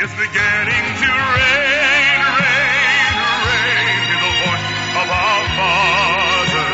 is beginning to reign, reign, reign. Hear the voice of our Father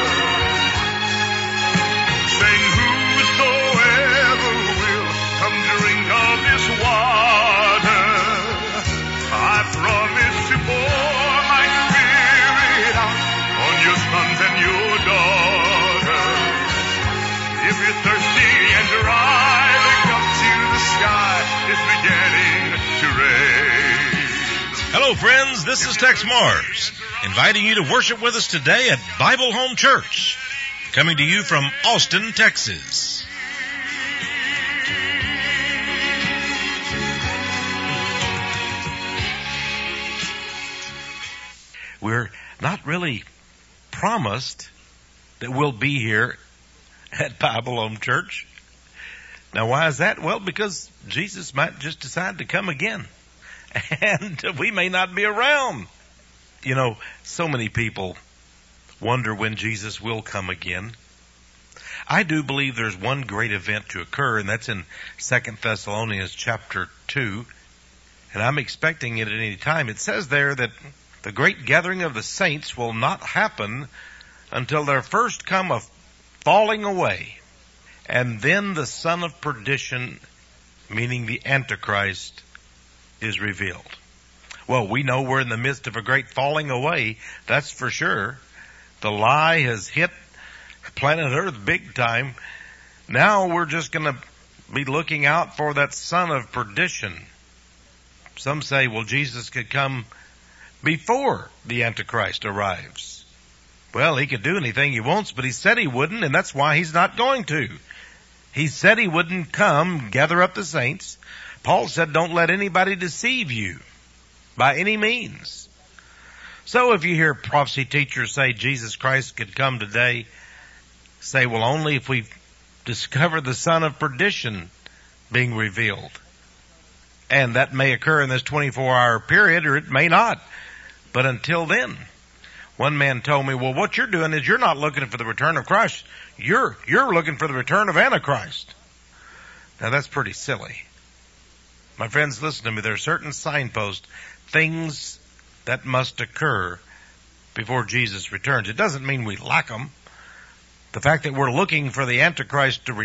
saying, whosoever will come drink of this water, I promise to pour my Spirit out on your sons and your daughters. If you're thirsty and dry, look up to the sky. It's beginning to rain. Hello, friends. This is Tex Mars, inviting you to worship with us today at Bible Home Church, coming to you from Austin, Texas. We're not really promised that we'll be here at Bible Home Church. Now, why is that? Well, because Jesus might just decide to come again, and we may not be around. You know, so many people wonder when Jesus will come again. I do believe there's one great event to occur, and that's in 2 Thessalonians chapter 2, and I'm expecting it at any time. It says there that the great gathering of the saints will not happen until there first come a falling away, and then the son of perdition, meaning the Antichrist, is revealed. Well, we know we're in the midst of a great falling away, that's for sure. The lie has hit planet Earth big time. Now we're just going to be looking out for that son of perdition. Some say, well, Jesus could come before the Antichrist arrives. Well, he could do anything he wants, but he said he wouldn't, and that's why he's not going to. He said he wouldn't come, gather up the saints. Paul said, don't let anybody deceive you by any means. So if you hear prophecy teachers say Jesus Christ could come today, say, well, only if we discover the son of perdition being revealed. And that may occur in this 24-hour period, or it may not. But until then, one man told me, well, what you're doing is you're not looking for the return of Christ. You're looking for the return of Antichrist. Now that's pretty silly. My friends, listen to me. There are certain signposts, things that must occur before Jesus returns. It doesn't mean we lack them. The fact that we're looking for the Antichrist to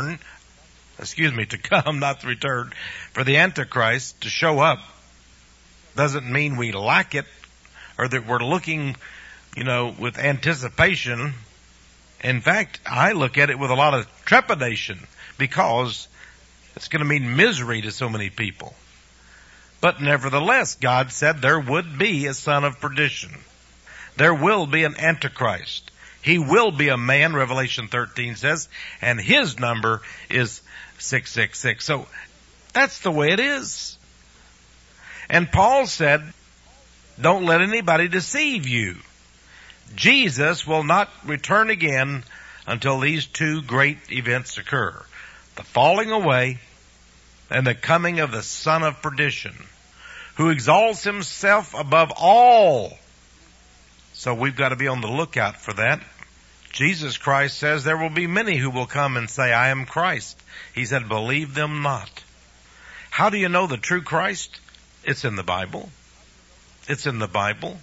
come, not to return, for the Antichrist to show up, doesn't mean we lack it, or that we're looking, with anticipation. In fact, I look at it with a lot of trepidation, because it's going to mean misery to so many people. But nevertheless, God said there would be a son of perdition. There will be an Antichrist. He will be a man, Revelation 13 says, and his number is 666. So that's the way it is. And Paul said, don't let anybody deceive you. Jesus will not return again until these two great events occur. The falling away and the coming of the son of perdition, who exalts himself above all. So we've got to be on the lookout for that. Jesus Christ says there will be many who will come and say, I am Christ. He said, believe them not. How do you know the true Christ? It's in the Bible. It's in the Bible.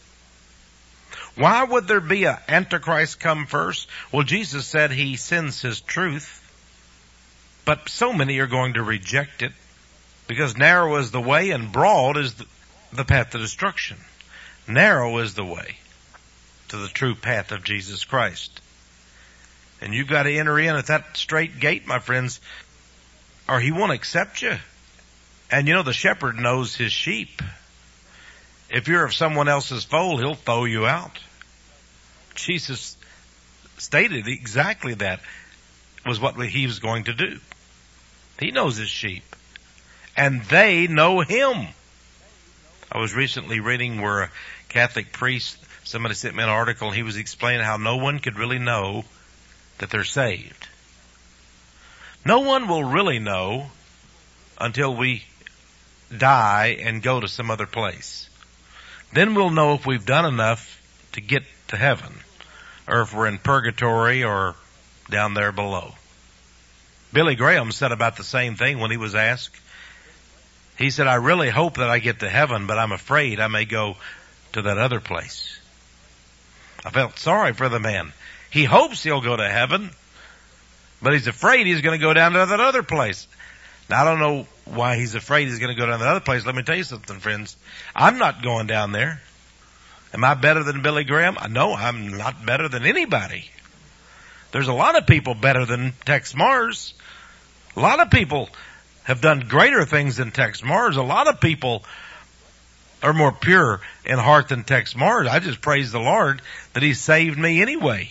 Why would there be an Antichrist come first? Well, Jesus said he sends his truth, but so many are going to reject it, because narrow is the way and broad is the path to destruction. Narrow is the way to the true path of Jesus Christ. And you've got to enter in at that straight gate, my friends, or he won't accept you. And the shepherd knows his sheep. If you're of someone else's fold, he'll throw you out. Jesus stated exactly that was what he was going to do. He knows his sheep, and they know him. I was recently reading where a Catholic priest, somebody sent me an article, and he was explaining how no one could really know that they're saved. No one will really know until we die and go to some other place. Then we'll know if we've done enough to get to heaven, or if we're in purgatory or down there below. Billy Graham said about the same thing when he was asked, He said, I really hope that I get to heaven, but I'm afraid I may go to that other place. I felt sorry for the man. He hopes he'll go to heaven, but he's afraid he's going to go down to that other place. Now, I don't know why he's afraid he's going to go down to that other place. Let me tell you something, friends. I'm not going down there. Am I better than Billy Graham? No, I'm not better than anybody. There's a lot of people better than Tex Mars. A lot of people have done greater things than Tex Mars. A lot of people are more pure in heart than Tex Mars. I just praise the Lord that He saved me anyway.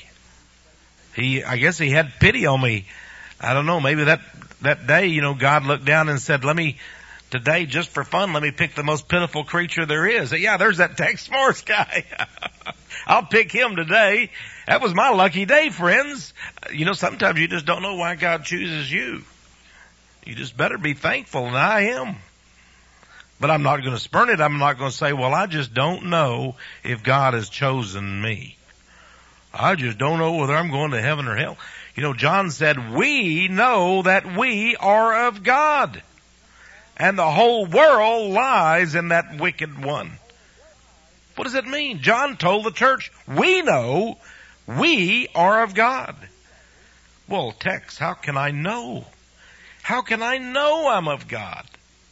I guess He had pity on me. I don't know, maybe that day, God looked down and said, today, just for fun, let me pick the most pitiful creature there is. Yeah, there's that Tex Mars guy. I'll pick him today. That was my lucky day, friends. Sometimes you just don't know why God chooses you. You just better be thankful, and I am. But I'm not going to spurn it. I'm not going to say, well, I just don't know if God has chosen me. I just don't know whether I'm going to heaven or hell. John said, we know that we are of God, and the whole world lies in that wicked one. What does it mean? John told the church, we know we are of God. Well, Tex, how can I know? How can I know I'm of God?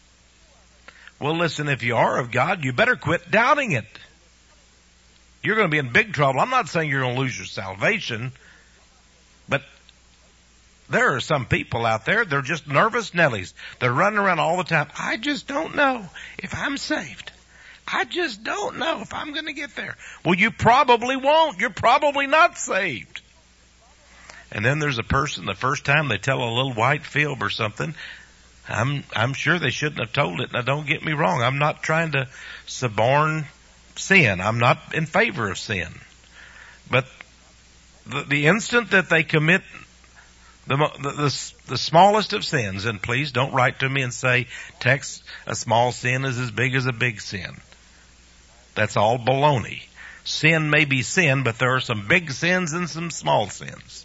Well, listen, if you are of God, you better quit doubting it. You're going to be in big trouble. I'm not saying you're going to lose your salvation, but there are some people out there, they're just nervous Nellies. They're running around all the time. I just don't know if I'm saved. I just don't know if I'm going to get there. Well, you probably won't. You're probably not saved. And then there's a person, the first time they tell a little white fib or something, I'm sure they shouldn't have told it. Now, don't get me wrong. I'm not trying to suborn sin. I'm not in favor of sin. But the instant that they commit the smallest of sins, and please don't write to me and say, Tex, a small sin is as big as a big sin. That's all baloney. Sin may be sin, but there are some big sins and some small sins.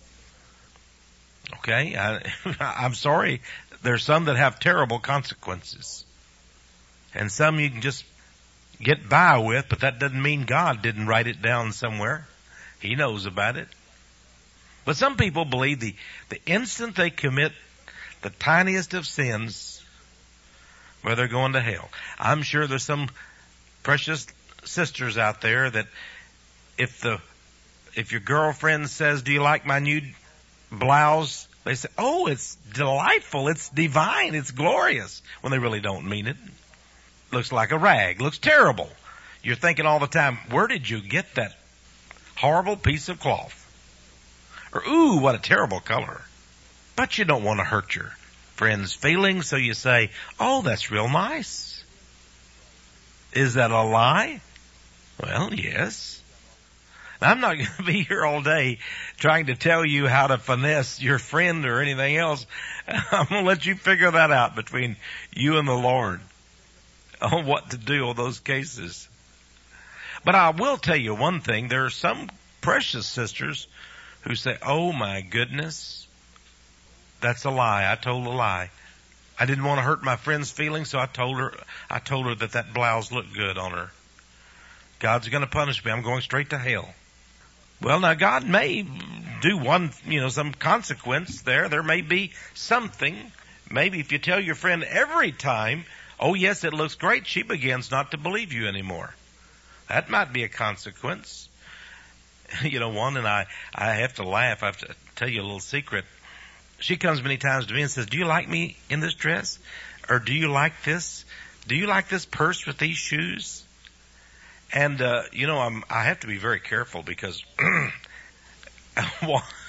Okay? I'm sorry. There's some that have terrible consequences. And some you can just get by with, but that doesn't mean God didn't write it down somewhere. He knows about it. But some people believe the instant they commit the tiniest of sins, well, they're going to hell. I'm sure there's some precious sisters out there that if your girlfriend says, do you like my new blouse? They say, oh, it's delightful, it's divine, it's glorious, when they really don't mean it. Looks like a rag, looks terrible. You're thinking all the time, where did you get that horrible piece of cloth? Or, ooh, what a terrible color. But you don't want to hurt your friend's feelings, so you say, oh, that's real nice. Is that a lie? Well, yes. I'm not going to be here all day trying to tell you how to finesse your friend or anything else. I'm going to let you figure that out between you and the Lord on what to do in those cases. But I will tell you one thing. There are some precious sisters who say, oh my goodness, that's a lie. I told a lie. I didn't want to hurt my friend's feelings, so I told her that blouse looked good on her. God's going to punish me. I'm going straight to hell. Well, now God may do some consequence there. There may be something. Maybe if you tell your friend every time, oh yes, it looks great, she begins not to believe you anymore. That might be a consequence. One, and I have to laugh. I have to tell you a little secret. She comes many times to me and says, do you like me in this dress? Or do you like this? Do you like this purse with these shoes? And, I have to be very careful because, I'm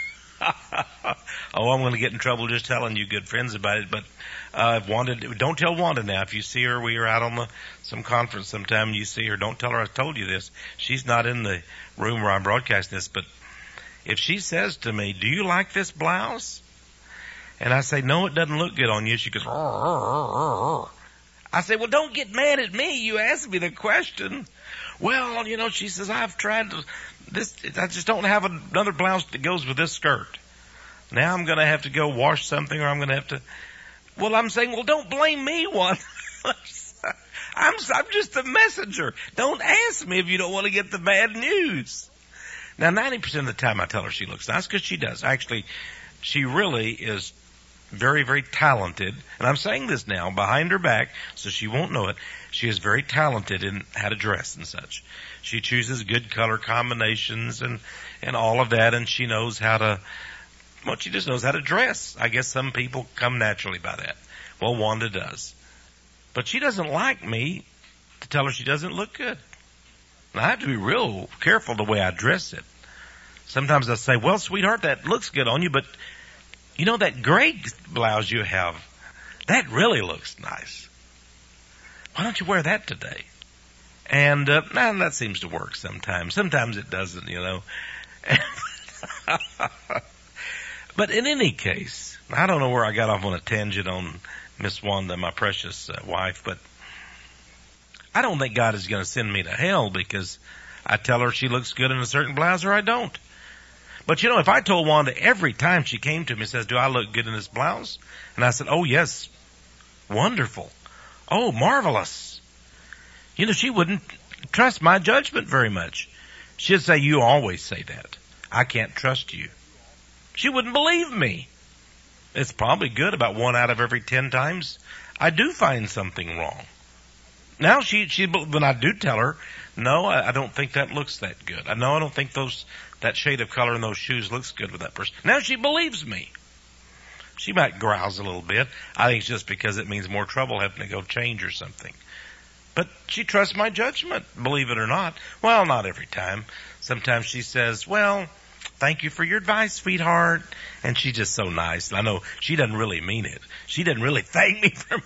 going to get in trouble just telling you good friends about it, but, don't tell Wanda now. If you see her, we are out on some conference sometime and you see her, don't tell her I told you this. She's not in the room where I'm broadcasting this, but if she says to me, do you like this blouse? And I say, no, it doesn't look good on you. She goes, I say, well, don't get mad at me. You asked me the question. Well, she says, I've tried I just don't have another blouse that goes with this skirt. Now I'm going to have to go wash something or I'm going to have to, well, I'm saying, well, don't blame me one. I'm just a messenger. Don't ask me if you don't want to get the bad news. Now, 90% of the time I tell her she looks nice, because she does. Actually, she really is very, very talented. And I'm saying this now behind her back so she won't know it. She is very talented in how to dress and such. She chooses good color combinations and all of that, and she knows how to, well, she just knows how to dress. I guess some people come naturally by that. Well, Wanda does. But she doesn't like me to tell her she doesn't look good. And I have to be real careful the way I dress it. Sometimes I say, well, sweetheart, that looks good on you, but you know that gray blouse you have, that really looks nice. Why don't you wear that today? And that seems to work sometimes. Sometimes it doesn't, you know. But in any case, I don't know where I got off on a tangent on Miss Wanda, my precious wife, but I don't think God is going to send me to hell because I tell her she looks good in a certain blouse or I don't. But you know, if I told Wanda every time she came to me and says, do I look good in this blouse? And I said, oh yes, wonderful. Oh, marvelous. You know, she wouldn't trust my judgment very much. She'd say, you always say that. I can't trust you. She wouldn't believe me. It's probably good about 1 out of every 10 times I do find something wrong. Now she when I do tell her, no, I don't think that looks that good. I don't think that shade of color in those shoes looks good with that person. Now she believes me. She might grouse a little bit. I think it's just because it means more trouble having to go change or something. But she trusts my judgment, believe it or not. Well, not every time. Sometimes she says, well, thank you for your advice, sweetheart. And she's just so nice. And I know she doesn't really mean it. She doesn't really thank me for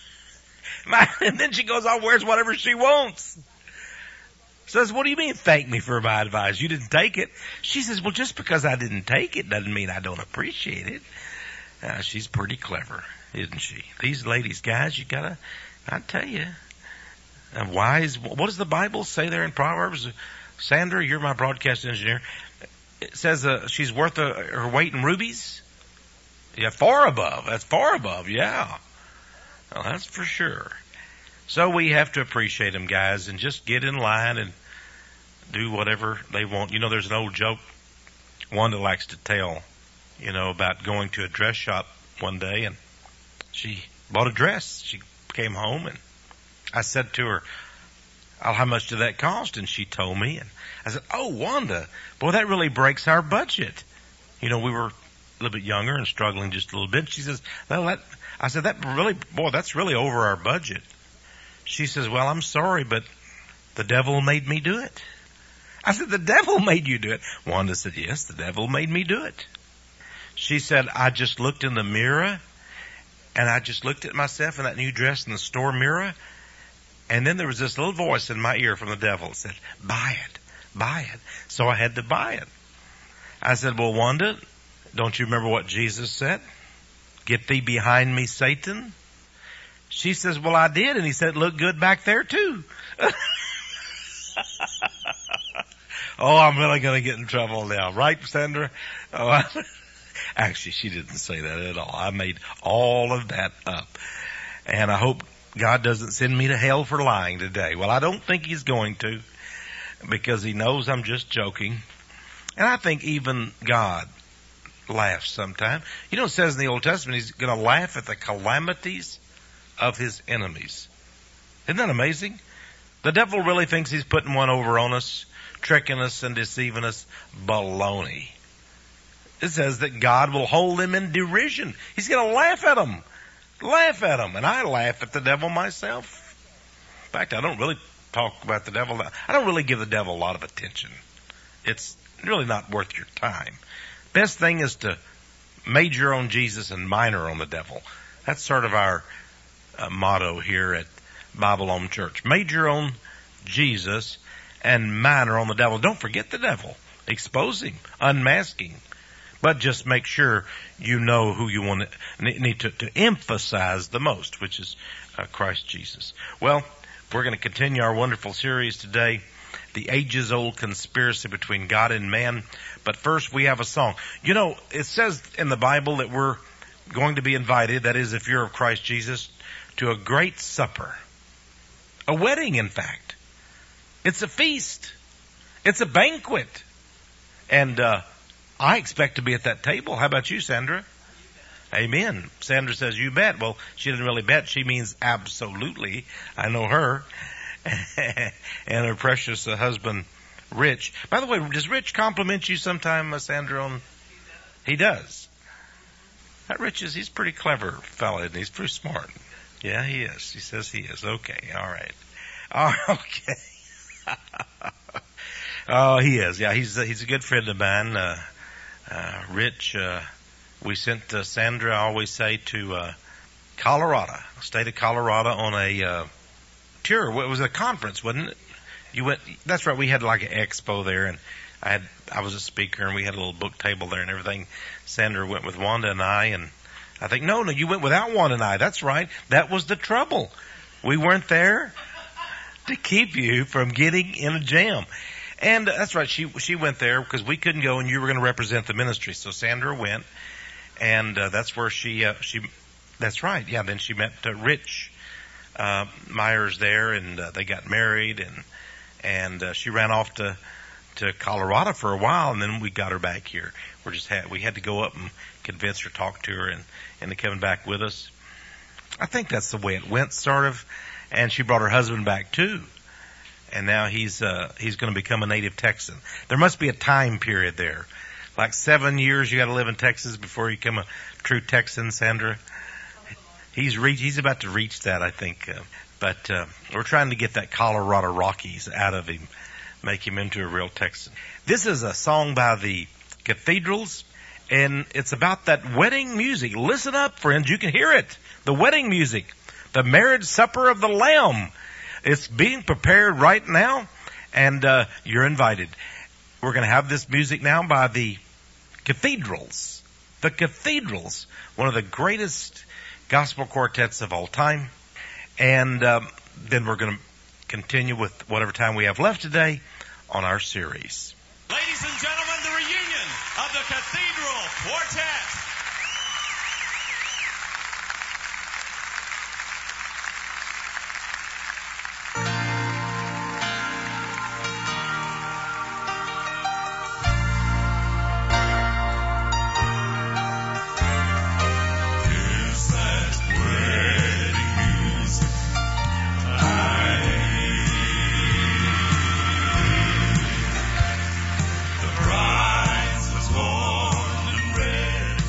and then she goes off, wears whatever she wants. Says, what do you mean thank me for my advice? You didn't take it. She says, well, just because I didn't take it doesn't mean I don't appreciate it. She's pretty clever, isn't she? These ladies, guys, I tell you, wise. What does the Bible say there in Proverbs? Sandra, you're my broadcast engineer. It says she's worth her weight in rubies. Yeah, far above. That's far above, yeah. Well, that's for sure. So we have to appreciate them, guys, and just get in line and do whatever they want. You know, there's an old joke Wanda likes to tell, you know, about going to a dress shop one day, and she bought a dress. She came home, and I said to her, how much did that cost? And she told me, and I said, oh, Wanda, boy, that really breaks our budget. You know, we were a little bit younger and struggling just a little bit. She says, well, I said, that's really over our budget. She says, well, I'm sorry, but the devil made me do it. I said, the devil made you do it? Wanda said, yes, the devil made me do it. She said, I just looked in the mirror, and I just looked at myself in that new dress in the store mirror, and then there was this little voice in my ear from the devil that said, buy it, buy it. So I had to buy it. I said, well, Wanda, don't you remember what Jesus said? Get thee behind me, Satan. She says, well, I did. And he said, look good back there too. Oh, I'm really going to get in trouble now. Right, Sandra? Oh, actually, she didn't say that at all. I made all of that up. And I hope God doesn't send me to hell for lying today. Well, I don't think he's going to, because he knows I'm just joking. And I think even God laughs sometime. You know, it says in the Old Testament, he's going to laugh at the calamities of his enemies. Isn't that amazing? The devil really thinks he's putting one over on us, tricking us and deceiving us. Baloney. It says that God will hold them in derision. He's going to laugh at them. Laugh at them. And I laugh at the devil myself. In fact, I don't really talk about the devil. I don't really give the devil a lot of attention. It's really not worth your time. Best thing is to major on Jesus and minor on the devil. That's sort of our motto here at Bible Home Church. Major on Jesus and minor on the devil. Don't forget the devil. Expose him. Unmask him. But just make sure you know who you need to emphasize the most, which is Christ Jesus. Well, we're going to continue our wonderful series today, The Ages-Old Conspiracy Between God and Man. But first, we have a song. You know, it says in the Bible that we're going to be invited, that is, if you're of Christ Jesus, to a great supper. A wedding, in fact. It's a feast. It's a banquet. And I expect to be at that table. How about you, Sandra? Amen. Sandra says, you bet. Well, she doesn't really bet. She means absolutely. I know her. And her precious husband, Rich. By the way, does Rich compliment you sometime, Sandra? He does. That Rich he's a pretty clever fella, and he's pretty smart. Yeah, he is. He says he is. Okay, all right. Okay. Oh, he is. Yeah, he's a good friend of mine. Rich, we sent Sandra, I always say, to Colorado, state of Colorado, on a tour. It was a conference, wasn't it? You went. That's right. We had like an expo there, and I was a speaker, and we had a little book table there and everything. Sandra went with Wanda and I, and I think no, you went without Wanda and I. That's right. That was the trouble. We weren't there to keep you from getting in a jam. And that's right. She went there because we couldn't go, and you were going to represent the ministry. So Sandra went, and that's where she. That's right. Yeah. Then she met Rich Myers there, and they got married, and she ran off to Colorado for a while, and then we got her back here. We had to go up and convince her, talk to her, and to come back with us. I think that's the way it went, sort of. And she brought her husband back too. And now he's going to become a native Texan. There must be a time period there. Like 7 years you got to live in Texas before you become a true Texan, Sandra. He's about to reach that, I think. But we're trying to get that Colorado Rockies out of him, make him into a real Texan. This is a song by the Cathedrals, and it's about that wedding music. Listen up, friends. You can hear it. The wedding music. The marriage supper of the Lamb. It's being prepared right now, and you're invited. We're going to have this music now by the Cathedrals. The Cathedrals, one of the greatest gospel quartets of all time. And then we're going to continue with whatever time we have left today on our series. Ladies and gentlemen, the reunion of the Cathedral Quartet. The bride was born in red.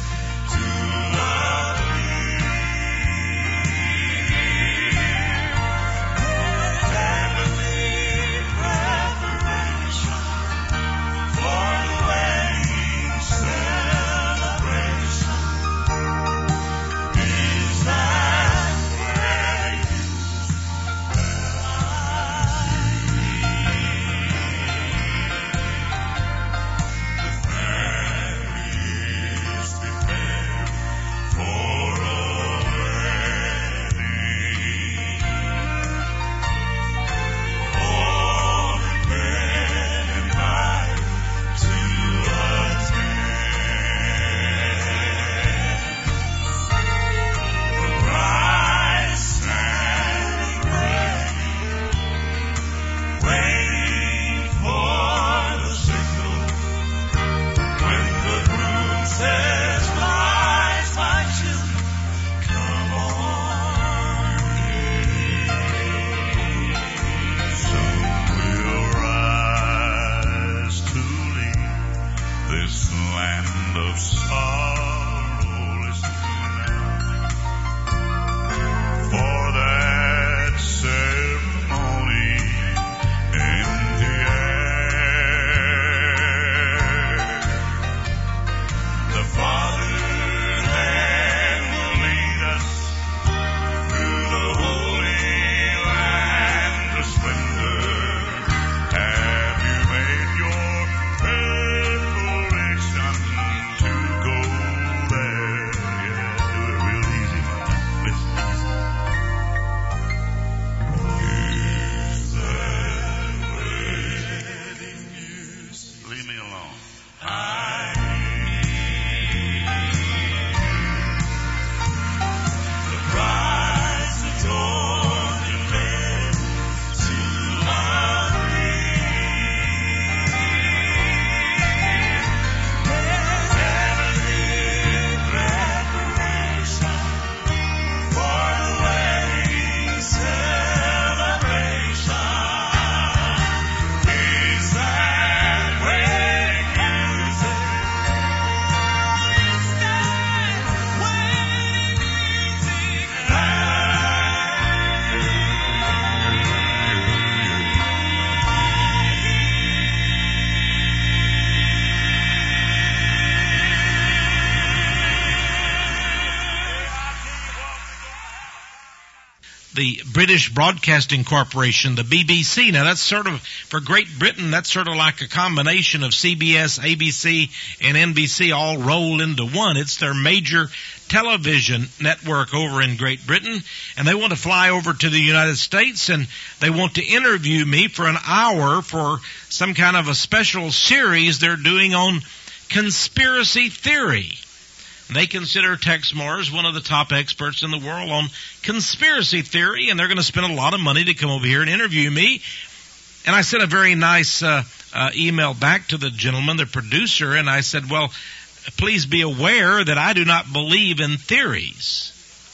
the British Broadcasting Corporation, the BBC. Now that's sort of, for Great Britain, that's sort of like a combination of CBS, ABC, and NBC all rolled into one. It's their major television network over in Great Britain, and they want to fly over to the United States, and they want to interview me for an hour for some kind of a special series they're doing on conspiracy theory. They consider Tex Morris one of the top experts in the world on conspiracy theory, and they're going to spend a lot of money to come over here and interview me. And I sent a very nice email back to the gentleman, the producer, and I said, well, please be aware that I do not believe in theories.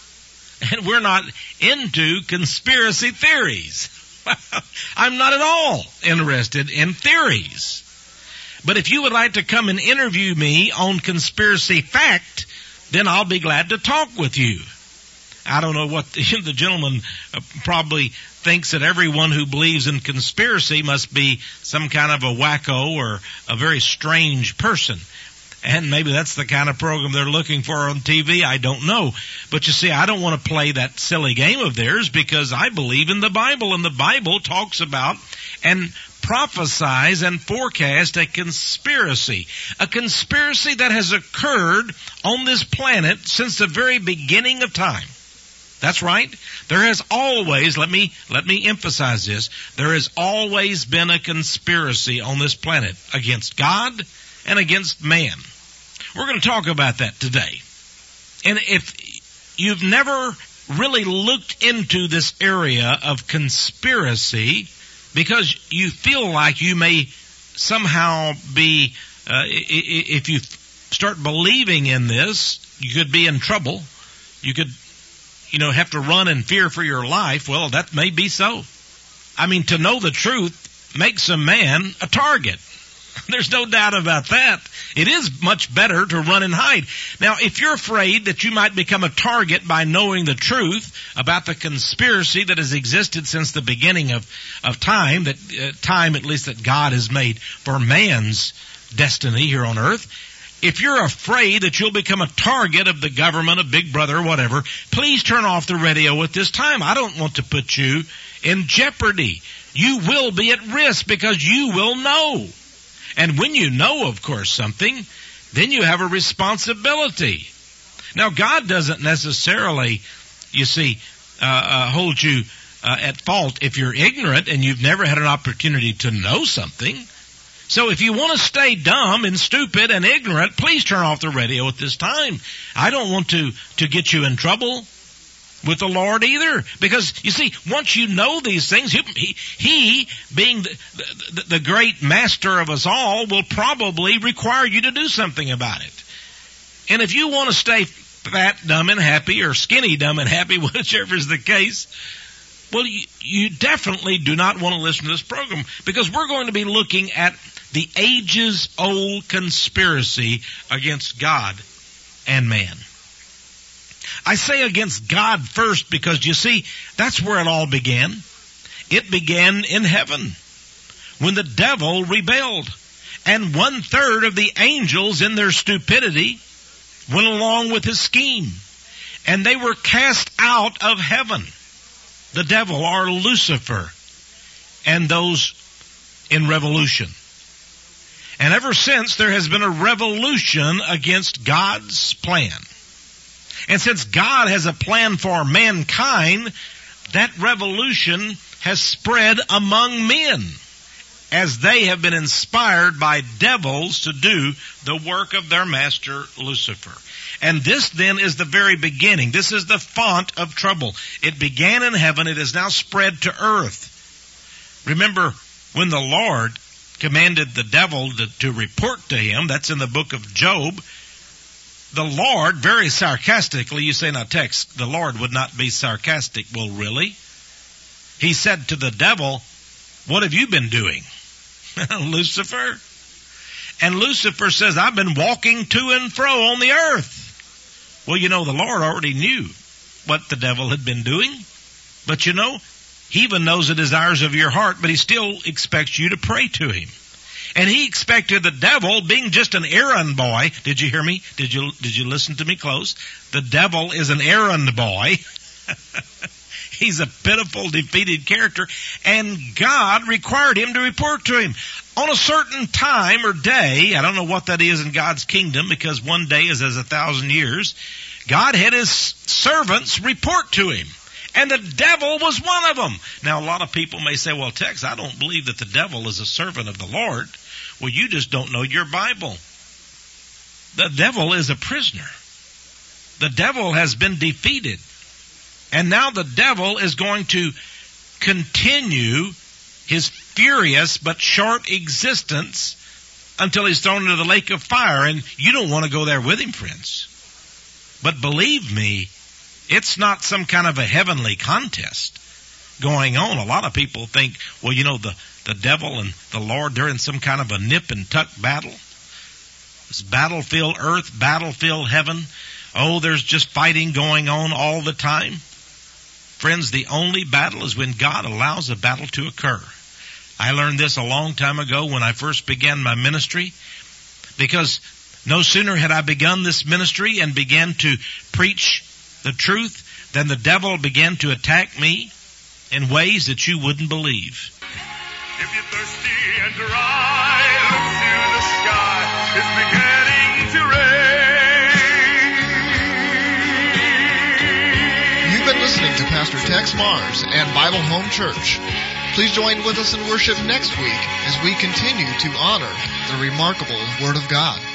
And we're not into conspiracy theories. I'm not at all interested in theories. But if you would like to come and interview me on conspiracy fact, then I'll be glad to talk with you. I don't know what the gentleman probably thinks that everyone who believes in conspiracy must be some kind of a wacko or a very strange person. And maybe that's the kind of program they're looking for on TV. I don't know. But you see, I don't want to play that silly game of theirs because I believe in the Bible. And the Bible talks about and prophesies and forecast a conspiracy that has occurred on this planet since the very beginning of time. That's right. There has always, let me emphasize this, there has always been a conspiracy on this planet against God and against man. We're going to talk about that today. And if you've never really looked into this area of conspiracy because you feel like you may somehow be, if you start believing in this, you could be in trouble. You could, have to run in fear for your life. Well, that may be so. I mean, to know the truth makes a man a target. There's no doubt about that. It is much better to run and hide. Now, if you're afraid that you might become a target by knowing the truth about the conspiracy that has existed since the beginning of time, time at least that God has made for man's destiny here on earth, if you're afraid that you'll become a target of the government, of Big Brother, or whatever, please turn off the radio at this time. I don't want to put you in jeopardy. You will be at risk because you will know. And when you know, of course, something, then you have a responsibility. Now, God doesn't necessarily, hold you at fault if you're ignorant and you've never had an opportunity to know something. So if you want to stay dumb and stupid and ignorant, please turn off the radio at this time. I don't want to get you in trouble with the Lord either. Because, you see, once you know these things, he being the great master of us all, will probably require you to do something about it. And if you want to stay fat, dumb, and happy, or skinny, dumb, and happy, whichever is the case, well, you definitely do not want to listen to this program, because we're going to be looking at the ages-old conspiracy against God and man. I say against God first because, you see, that's where it all began. It began in heaven when the devil rebelled. And 1/3 of the angels in their stupidity went along with his scheme. And they were cast out of heaven. The devil, or Lucifer, and those in revolution. And ever since, there has been a revolution against God's plan. And since God has a plan for mankind, that revolution has spread among men as they have been inspired by devils to do the work of their master Lucifer. And this then is the very beginning. This is the font of trouble. It began in heaven. It is now spread to earth. Remember when the Lord commanded the devil to report to him, that's in the book of Job, the Lord, very sarcastically, you say, now Tex, the Lord would not be sarcastic. Well, really? He said to the devil, what have you been doing? Lucifer? And Lucifer says, I've been walking to and fro on the earth. Well, the Lord already knew what the devil had been doing. But he even knows the desires of your heart, but he still expects you to pray to him. And he expected the devil, being just an errand boy. Did you hear me? Did you listen to me close? The devil is an errand boy. He's a pitiful, defeated character. And God required him to report to him. On a certain time or day, I don't know what that is in God's kingdom, because one day is as 1,000 years, God had his servants report to him. And the devil was one of them. Now, a lot of people may say, well, Tex, I don't believe that the devil is a servant of the Lord. Well, you just don't know your Bible. The devil is a prisoner. The devil has been defeated. And now the devil is going to continue his furious but short existence until he's thrown into the lake of fire. And you don't want to go there with him, friends. But believe me, it's not some kind of a heavenly contest going on. A lot of people think, well, you know, the devil and the Lord, they're in some kind of a nip and tuck battle. This battlefield earth, battlefield heaven. Oh, there's just fighting going on all the time. Friends, the only battle is when God allows a battle to occur. I learned this a long time ago when I first began my ministry, because no sooner had I begun this ministry and began to preach the truth than the devil began to attack me in ways that you wouldn't believe. If you're thirsty and dry, look to the sky. It's beginning to rain. You've been listening to Pastor Tex Mars and Bible Home Church. Please join with us in worship next week as we continue to honor the remarkable Word of God.